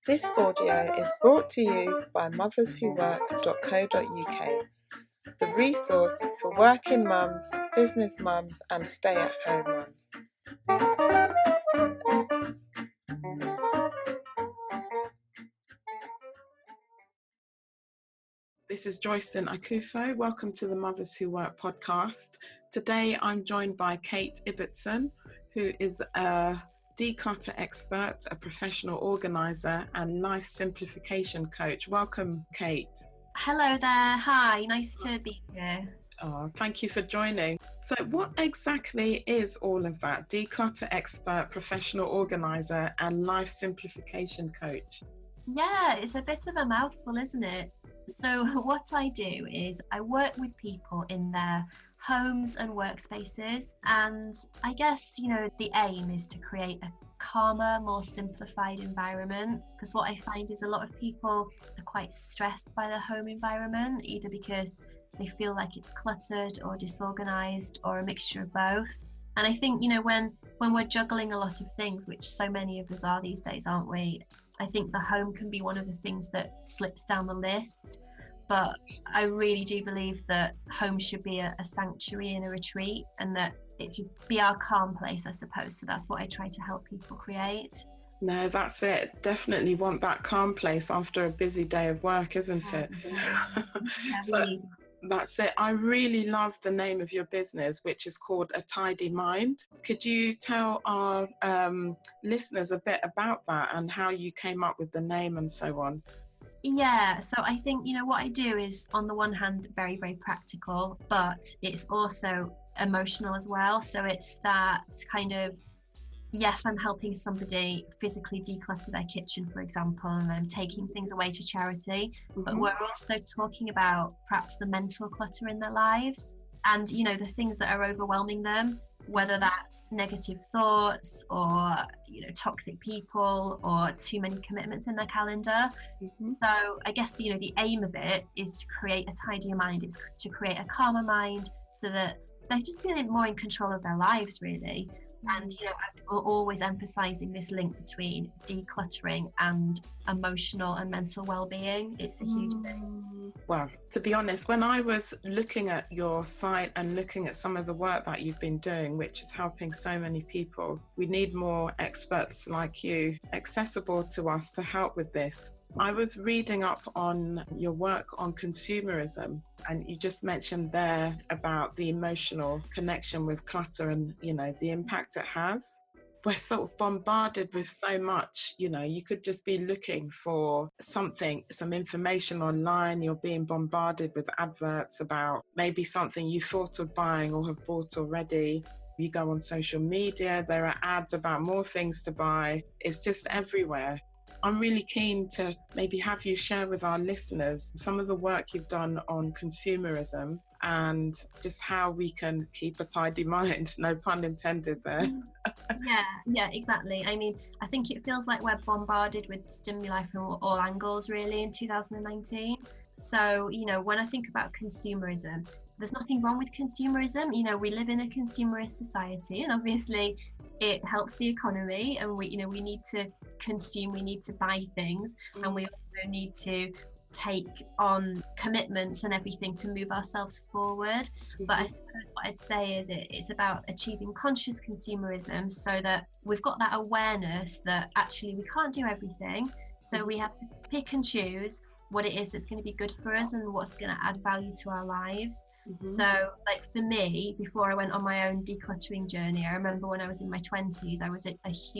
This audio is brought to you by motherswhowork.co.uk, the resource for working mums, business mums and stay-at-home mums. This is Joycelyn Akufo. Welcome to the Mothers Who Work podcast. Today I'm joined by Kate Ibbotson, who is a declutter expert, a professional organiser and life simplification coach. Welcome, Kate. Hello there. Hi, nice to be here. Oh, thank you for joining. So what exactly is all of that? Declutter expert, professional organiser and life simplification coach. Yeah, it's a bit of a mouthful, isn't it? So what I do is I work with people in their homes and workspaces, and I guess, the aim is to create a calmer, more simplified environment, because what I find is a lot of people are quite stressed by their home environment, either because they feel like it's cluttered or disorganized or a mixture of both. And I think, when we're juggling a lot of things, which so many of us are these days, aren't we? I think the home can be one of the things that slips down the list. But I really do believe that home should be a sanctuary and a retreat, and that it should be our calm place, I suppose. So that's what I try to help people create. No, that's it. Definitely want that calm place after a busy day of work, isn't it? So that's it. I really love the name of your business, which is called A Tidy Mind. Could you tell our listeners a bit about that and how you came up with the name and so on? Yeah, so I think, what I do is, on the one hand, very, very practical, but it's also emotional as well. So it's that kind of, yes, I'm helping somebody physically declutter their kitchen, for example, and I'm taking things away to charity. But we're also talking about perhaps the mental clutter in their lives and, the things that are overwhelming them, whether that's negative thoughts or, toxic people or too many commitments in their calendar. So I guess, the aim of it is to create a tidier mind. It's to create a calmer mind so that they're just feeling more in control of their lives, really. And, I'm always emphasising this link between decluttering and emotional and mental well-being. It's a huge thing. Well, to be honest, when I was looking at your site and looking at some of the work that you've been doing, which is helping so many people, we need more experts like you accessible to us to help with this. I was reading up on your work on consumerism, and you just mentioned there about the emotional connection with clutter and, the impact it has. We're sort of bombarded with so much, you could just be looking for something, some information online. You're being bombarded with adverts about maybe something you thought of buying or have bought already. You go on social media, there are ads about more things to buy. It's just everywhere. I'm really keen to maybe have you share with our listeners some of the work you've done on consumerism and just how we can keep a tidy mind, no pun intended there. Yeah, exactly. I mean, I think it feels like we're bombarded with stimuli from all angles, really, in 2019. So, when I think about consumerism, there's nothing wrong with consumerism. We live in a consumerist society, and obviously it helps the economy, and we need to consume, we need to buy things, and we also need to take on commitments and everything to move ourselves forward. But I suppose what I'd say is it's about achieving conscious consumerism, so that we've got that awareness that actually we can't do everything, so we have to pick and choose what it is that's going to be good for us and what's going to add value to our lives. So, like, for me, before I went on my own decluttering journey, I remember when I was in my 20s, I was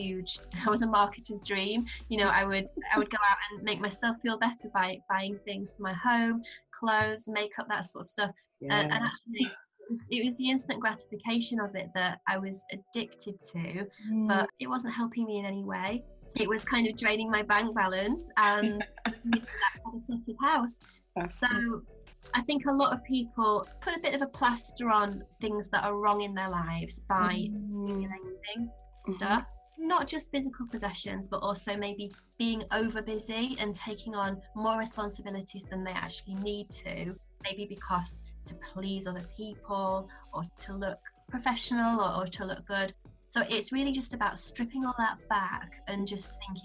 a marketer's dream. I would go out and make myself feel better by buying things for my home, clothes, makeup, that sort of stuff. And actually, it was the instant gratification of it that I was addicted to, but it wasn't helping me in any way. It was kind of draining my bank balance and that kind of cluttered house. So I think a lot of people put a bit of a plaster on things that are wrong in their lives by accumulating stuff, not just physical possessions, but also maybe being over busy and taking on more responsibilities than they actually need to, maybe because to please other people or to look professional or to look good. So it's really just about stripping all that back and just thinking,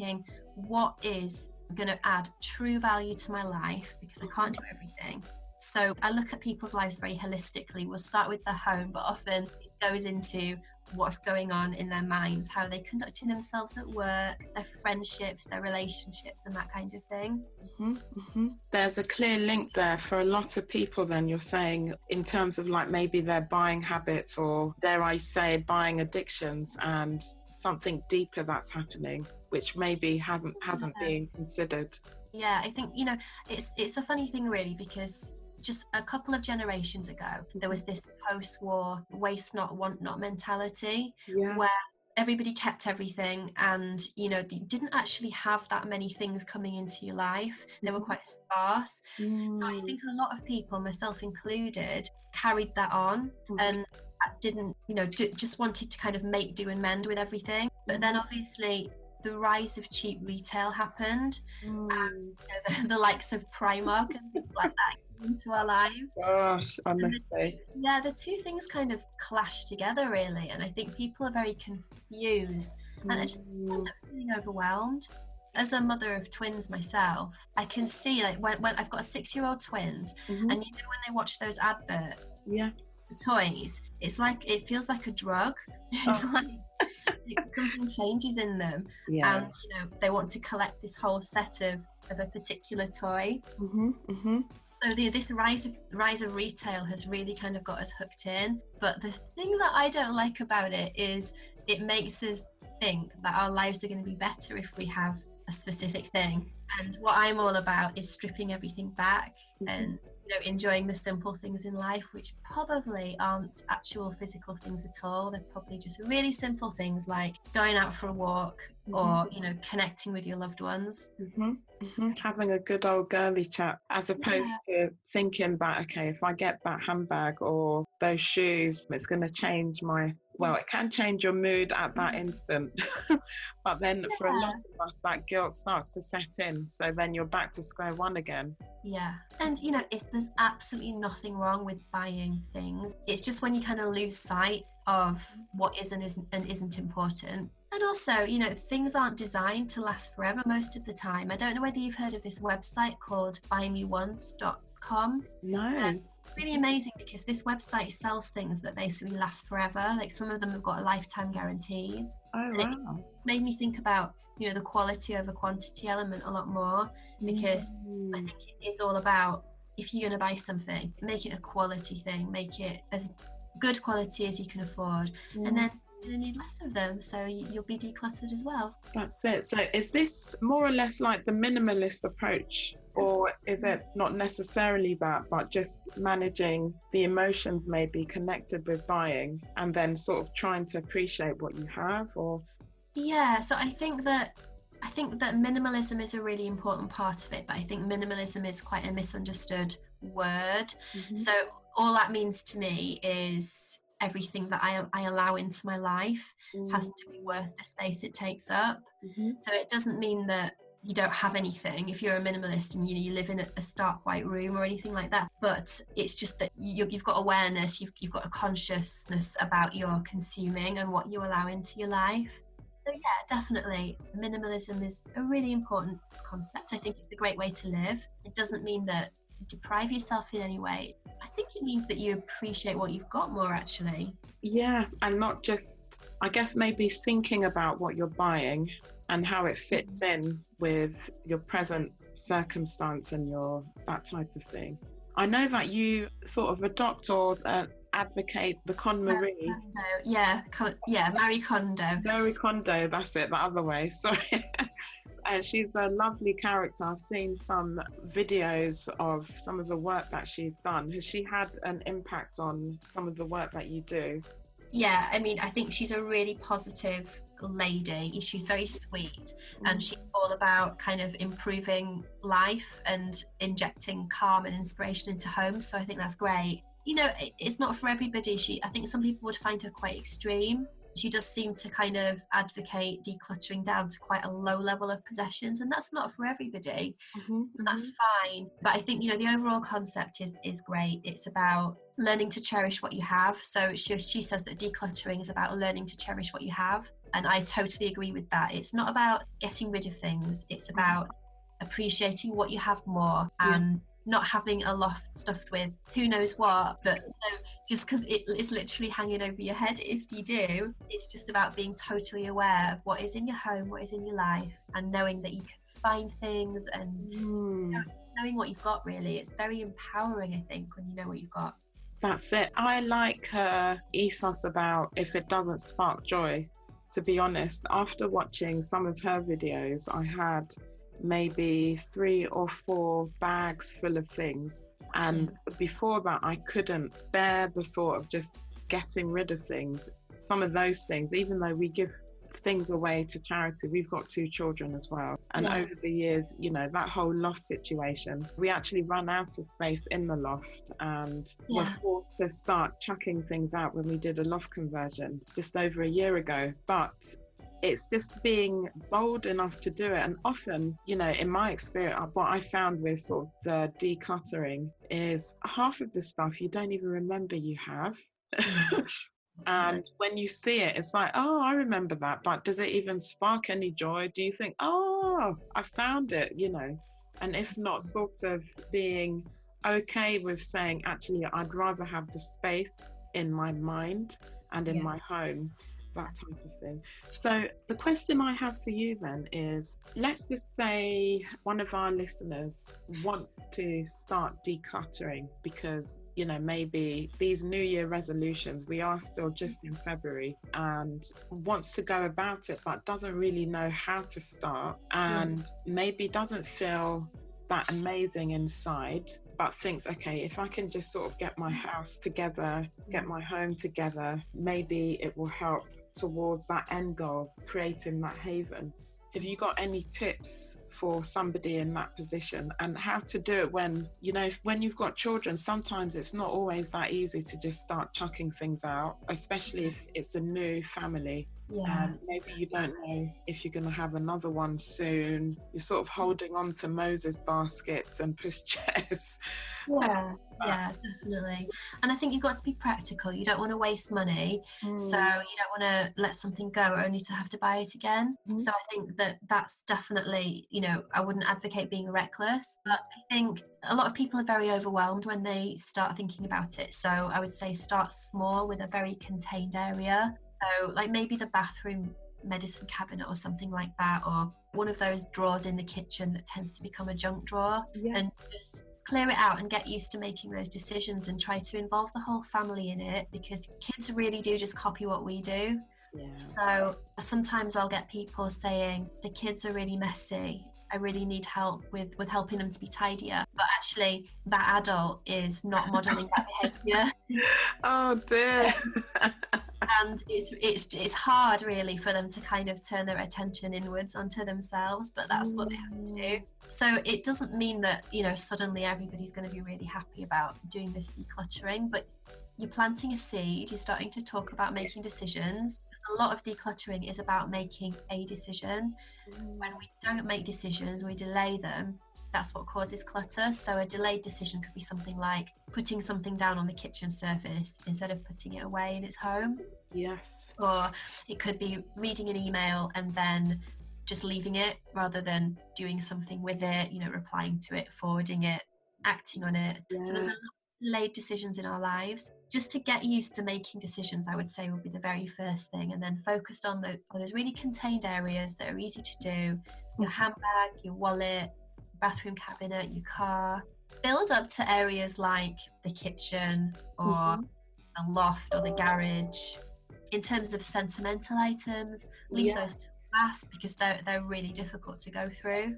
what is going to add true value to my life, because I can't do everything. So I look at people's lives very holistically. We'll start with their home, but often it goes into what's going on in their minds, how they're conducting themselves at work, their friendships, their relationships, and that kind of thing. There's a clear link there for a lot of people then, you're saying, in terms of like maybe their buying habits, or dare I say buying addictions, and something deeper that's happening which maybe hasn't been considered. Yeah, I think, it's a funny thing really, because just a couple of generations ago, there was this post-war waste not, want not mentality, where everybody kept everything, and you didn't actually have that many things coming into your life. They were quite sparse. So I think a lot of people, myself included, carried that on and didn't, just wanted to kind of make do and mend with everything. But then obviously the rise of cheap retail happened, and the likes of Primark and things like that into our lives. Gosh, honestly. The two things kind of clash together really, and I think people are very confused and I just end up feeling overwhelmed. As a mother of twins myself, I can see, like, when I've got 6-year-old twins, and when they watch those adverts, the toys, it's like, it feels like a drug. It's like something changes in them, and they want to collect this whole set of a particular toy. So this rise of retail has really kind of got us hooked in. But the thing that I don't like about it is it makes us think that our lives are going to be better if we have a specific thing. And what I'm all about is stripping everything back and enjoying the simple things in life, which probably aren't actual physical things at all. They're probably just really simple things like going out for a walk, or connecting with your loved ones. Having a good old girly chat, as opposed to thinking that, okay, if I get that handbag or those shoes, it's going to change it can change your mood at that instant. But then for a lot of us, that guilt starts to set in. So then you're back to square one again. Yeah. And, there's absolutely nothing wrong with buying things. It's just when you kind of lose sight of what is and isn't important. And also, things aren't designed to last forever most of the time. I don't know whether you've heard of this website called buymeonce.com. No. Really amazing, because this website sells things that basically last forever. Like, some of them have got lifetime guarantees. Oh, wow. It made me think about, the quality over quantity element a lot more, because I think it is all about, if you're going to buy something, make it a quality thing, make it as good quality as you can afford, and then you need less of them, so you'll be decluttered as well. That's it. So is this more or less like the minimalist approach, or is it not necessarily that, but just managing the emotions maybe connected with buying, and then sort of trying to appreciate what you have? Or so I think that minimalism is a really important part of it, but I think minimalism is quite a misunderstood word. So all that means to me is everything that I allow into my life has to be worth the space it takes up. So it doesn't mean that you don't have anything if you're a minimalist and you live in a stark white room or anything like that, but it's just that you've got awareness, you've got a consciousness about your consuming and what you allow into your life. So definitely minimalism is a really important concept. I think it's a great way to live. It doesn't mean that you deprive yourself in any way. I think it means that you appreciate what you've got more, actually. Yeah, and not just, I guess, maybe thinking about what you're buying and how it fits in with your present circumstance and that type of thing. I know that you sort of adopt or advocate the KonMari. Marie Kondo. Marie Kondo, that's it, the other way, sorry. She's a lovely character. I've seen some videos of some of the work that she's done. Has she had an impact on some of the work that you do? Yeah, I mean, I think she's a really positive lady. She's very sweet, and she's all about kind of improving life and injecting calm and inspiration into homes. So I think that's great. It's not for everybody. I think some people would find her quite extreme. She does seem to kind of advocate decluttering down to quite a low level of possessions, and that's not for everybody. That's fine. But I think, the overall concept is great. It's about learning to cherish what you have. So she says that decluttering is about learning to cherish what you have. And I totally agree with that. It's not about getting rid of things, it's about appreciating what you have more, and not having a loft stuffed with who knows what, but just because it is literally hanging over your head. If you do, it's just about being totally aware of what is in your home, what is in your life, and knowing that you can find things, and knowing what you've got. Really, it's very empowering, I think, when you know what you've got. That's it. I like her ethos about if it doesn't spark joy. To be honest, after watching some of her videos, I had maybe 3 or 4 bags full of things, and before that I couldn't bear the thought of just getting rid of things. Some of those things, even though we give things away to charity, we've got 2 children as well, and over the years, you know, that whole loft situation, we actually ran out of space in the loft, and were forced to start chucking things out when we did a loft conversion just over a year ago. But it's just being bold enough to do it. And often, you know, in my experience, what I found with sort of the decluttering is half of the stuff you don't even remember you have. And when you see it, it's like, oh, I remember that, but does it even spark any joy? Do you think, oh, I found it, you know? And if not, sort of being okay with saying, actually, I'd rather have the space in my mind and in my home, that type of thing. So the question I have for you then is, let's just say one of our listeners wants to start decluttering because, you know, maybe these New Year resolutions, we are still just in February, and wants to go about it but doesn't really know how to start, and maybe doesn't feel that amazing inside, but thinks, okay, if I can just sort of get my house together, get my home together, maybe it will help towards that end goal, creating that haven. Have you got any tips for somebody in that position, and how to do it when, you know, when you've got children, sometimes it's not always that easy to just start chucking things out, especially if it's a new family. Maybe you don't know if you're going to have another one soon. You're sort of holding on to Moses baskets and pushchairs. Definitely. And I think you've got to be practical. You don't want to waste money, so you don't want to let something go only to have to buy it again. So I think that that's definitely, you know, I wouldn't advocate being reckless, but I think a lot of people are very overwhelmed when they start thinking about it. So I would say start small with a very contained area. So like maybe the bathroom medicine cabinet or something like that, or one of those drawers in the kitchen that tends to become a junk drawer, and just clear it out and get used to making those decisions and try to involve the whole family in it, because kids really do just copy what we do. So sometimes I'll get people saying, the kids are really messy, I really need help with helping them to be tidier, but actually that adult is not modeling that behavior. Oh dear. And it's hard really for them to kind of turn their attention inwards onto themselves, but that's what they have to do. So it doesn't mean that, you know, suddenly everybody's going to be really happy about doing this decluttering, but you're planting a seed, you're starting to talk about making decisions. A lot of decluttering is about making a decision. When we don't make decisions, we delay them, that's what causes clutter. So a delayed decision could be something like putting something down on the kitchen surface instead of putting it away in its home. Yes. Or it could be reading an email and then just leaving it rather than doing something with it, you know, replying to it, forwarding it, acting on it. So there's a lot of delayed decisions in our lives. Just to get used to making decisions, I would say, would be the very first thing, and then focused on those really contained areas that are easy to do. Your handbag, your wallet, bathroom cabinet, your car. Build up to areas like the kitchen or the loft or the garage. In terms of sentimental items, leave those to last, because they're really difficult to go through.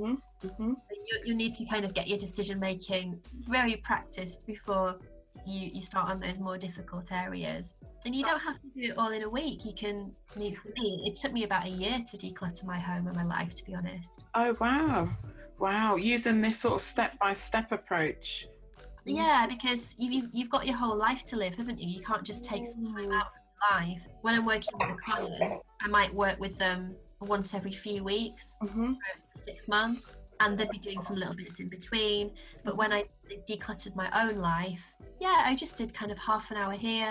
You need to kind of get your decision making very practiced before you start on those more difficult areas. And you don't have to do it all in a week. You can, for me, it took me about a year to declutter my home and my life, to be honest. Oh wow, using this sort of step-by-step approach. Yeah, because you've got your whole life to live, haven't you? You can't just take some time out from life. When I'm working with a client, I might work with them once every few weeks for 6 months, and they'd be doing some little bits in between. But when I decluttered my own life, I just did kind of half an hour here,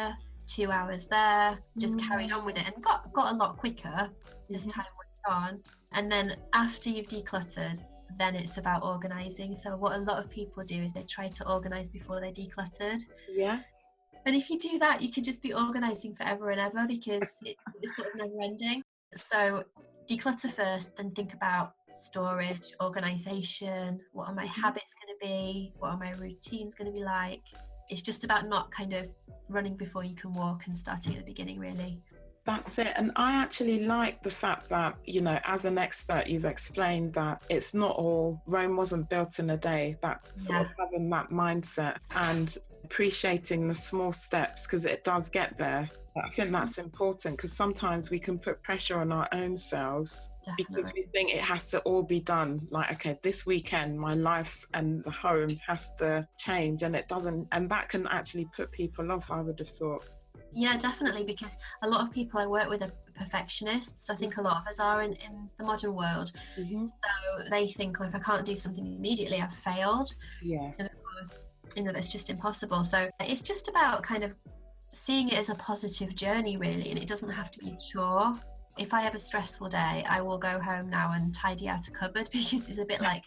2 hours there, just carried on with it, and got a lot quicker as time went on. And then after you've decluttered, then it's about organising. So what a lot of people do is they try to organise before they're decluttered. Yes. And if you do that, you could just be organising forever and ever, because it's sort of never ending. So declutter first, then think about storage, organisation. What are my habits going to be? What are my routines going to be like? It's just about not kind of running before you can walk and starting at the beginning, really. That's it. And I actually like the fact that, you know, as an expert, you've explained that it's not all, Rome wasn't built in a day, that sort of having that mindset and appreciating the small steps, because it does get there. I think that's important, because sometimes we can put pressure on our own selves. Definitely. Because we think it has to all be done. Like, okay, this weekend, my life and the home has to change, and it doesn't. And that can actually put people off, I would have thought. Yeah, definitely, because a lot of people I work with are perfectionists. I think a lot of us are in the modern world. So they think, oh, if I can't do something immediately, I've failed. Yeah. And of course, you know, that's just impossible. So it's just about kind of seeing it as a positive journey, really, and it doesn't have to be a chore. If I have a stressful day, I will go home now and tidy out a cupboard, because it's a bit like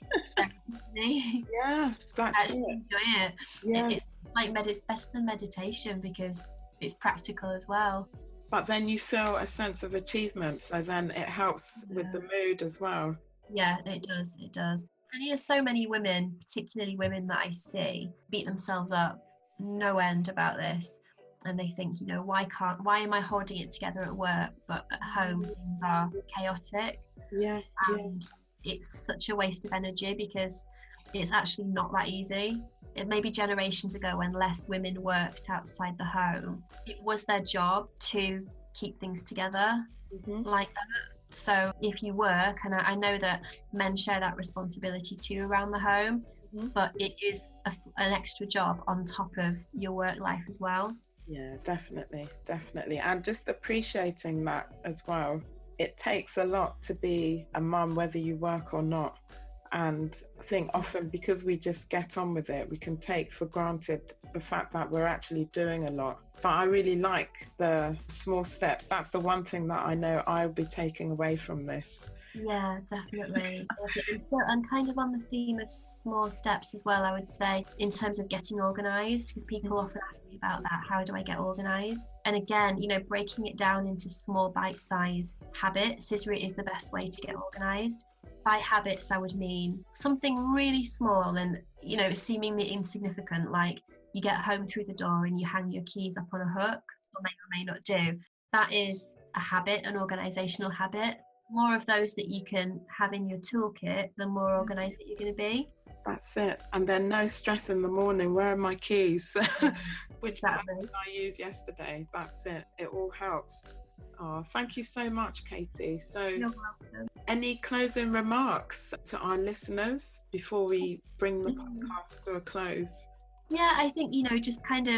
me. Yeah, that's I actually enjoy it. Yeah. It's like it's better than meditation, because it's practical as well. But then you feel a sense of achievement, so then it helps with the mood as well. Yeah, it does. And there's so many women, particularly women that I see, beat themselves up no end about this. And they think, you know, why am I holding it together at work, but at home things are chaotic? Yeah. And it's such a waste of energy, because it's actually not that easy. It may be generations ago, when less women worked outside the home, it was their job to keep things together like that. So if you work, and I know that men share that responsibility too around the home, but it is an extra job on top of your work life as well. Yeah, definitely. And just appreciating that as well. It takes a lot to be a mum, whether you work or not. And I think often, because we just get on with it, we can take for granted the fact that we're actually doing a lot. But I really like the small steps. That's the one thing that I know I'll be taking away from this. Yeah, definitely. And kind of on the theme of small steps as well, I would say, in terms of getting organised, because people often ask me about that. How do I get organised? And again, you know, breaking it down into small bite-sized habits is the best way to get organised. By habits, I would mean something really small and, you know, seemingly insignificant, like you get home through the door and you hang your keys up on a hook, or may not do. That is a habit, an organisational habit. More of those that you can have in your toolkit, the more organised that you're going to be. That's it. And then no stress in the morning. Where are my keys? Which I used yesterday. That's it. It all helps. Oh, thank you so much, Katie. So, you're welcome. Any closing remarks to our listeners before we bring the podcast to a close? Yeah, I think, you know, just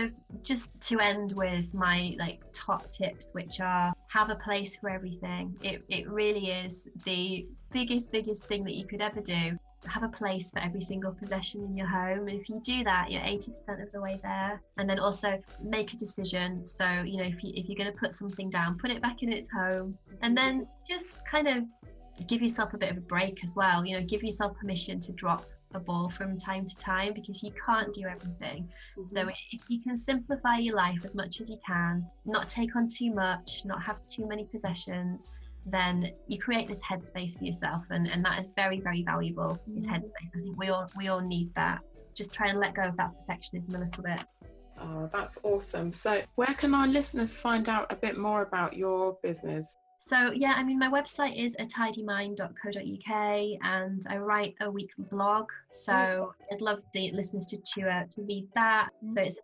to end with my top tips, which are have a place for everything. It really is the biggest thing that you could ever do. Have a place for every single possession in your home. If you do that, you're 80% of the way there. And then also make a decision. So, you know, if you're going to put something down, put it back in its home. And then just kind of give yourself a bit of a break as well. You know, give yourself permission to drop a ball from time to time, because you can't do everything. So if you can simplify your life as much as you can, not take on too much, not have too many possessions, then you create this headspace for yourself, and that is very, very valuable. This headspace, I think we all need that. Just try and let go of that perfectionism a little bit. Oh, that's awesome. So where can our listeners find out a bit more about your business? So yeah, I mean, my website is atidymind.co.uk, and I write a weekly blog. So I'd love the listeners to read that. So it's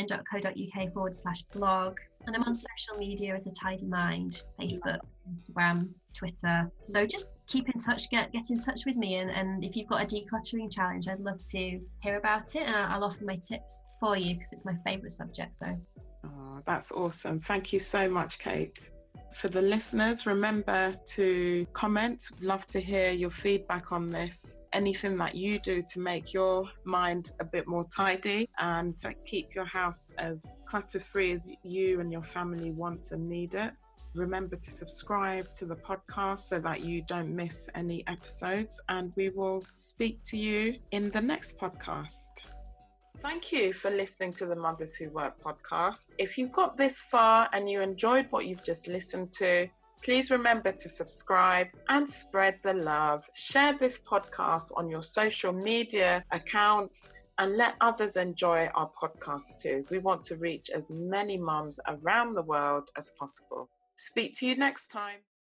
atidymind.co.uk/blog. And I'm on social media as A Tidy Mind, Facebook, Instagram, Twitter. So just keep in touch, get in touch with me. And if you've got a decluttering challenge, I'd love to hear about it. And I'll offer my tips for you, because it's my favourite subject. So. Oh, that's awesome. Thank you so much, Kate. For the listeners, remember to comment. Love to hear your feedback on this. Anything that you do to make your mind a bit more tidy and to keep your house as clutter-free as you and your family want and need it. Remember to subscribe to the podcast so that you don't miss any episodes, and we will speak to you in the next podcast. Thank you for listening to the Mothers Who Work podcast. If you've got this far and you enjoyed what you've just listened to, please remember to subscribe and spread the love. Share this podcast on your social media accounts and let others enjoy our podcast too. We want to reach as many mums around the world as possible. Speak to you next time.